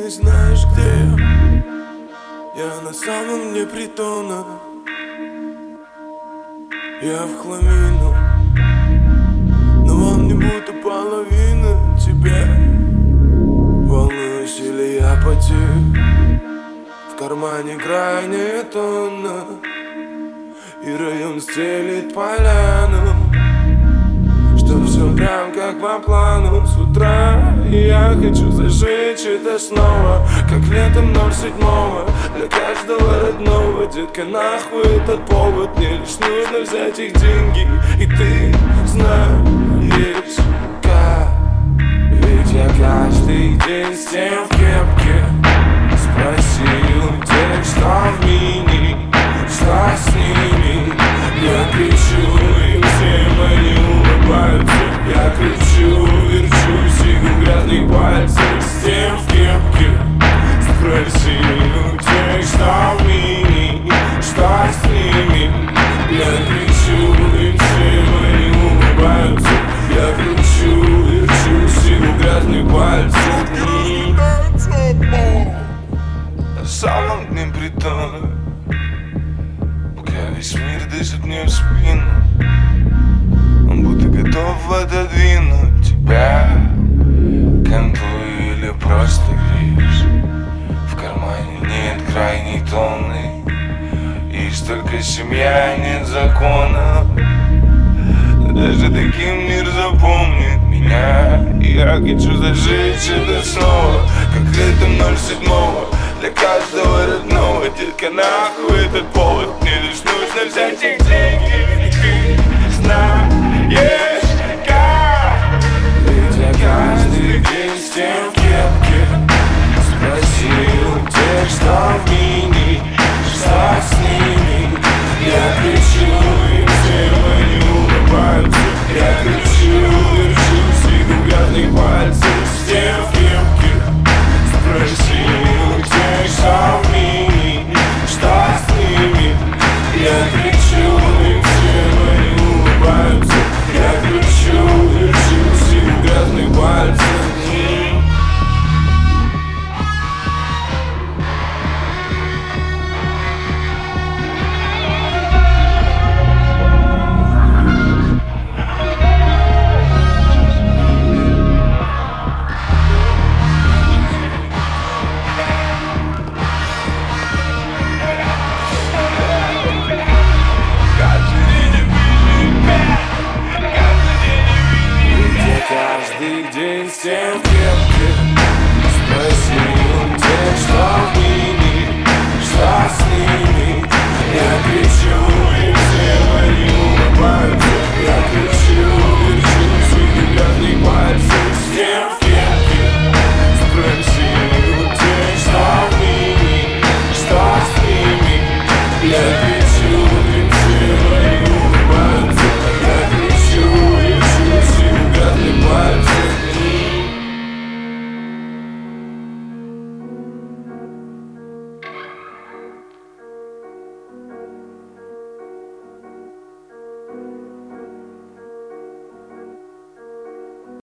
не знаешь, где я на самом дне притона. Я в хламину, но он не будто половина тебя. Волнуюсь или я потек, в кармане крайняя тонна, и район стелит поляну, чтоб все прям как по плану. С утра и я хочу зажечь это снова, как летом 07-го. Для каждого родного, детка, нахуй этот повод. Мне лишь нужно взять их деньги, и ты знаешь как. Ведь я каждый день с тем в кепке. Спроси у тех, что в мини, что с ними. Я кричу им всем, они улыбаются. Я кричу, верчу, сигу грязных пальцев. С тем в кепке. Спроси у тех, что в мини, что с ними. Я кричу им всем, они улыбаются. Я кричу, верчу, сигу грязных пальцев. На самом дне притона, пока весь мир дышит мне в спину, он будто готов отодвинуть тебя. Кантуй или просто греешь, в кармане нет крайней тонны, есть только семья, нет закона. Даже таким мир запомнит меня. И я хочу зажечь это снова, как летом 07-го. Для каждого родного, детка, нахуй этот повод. Мне лишь нужно взять их деньги, и ты знаешь.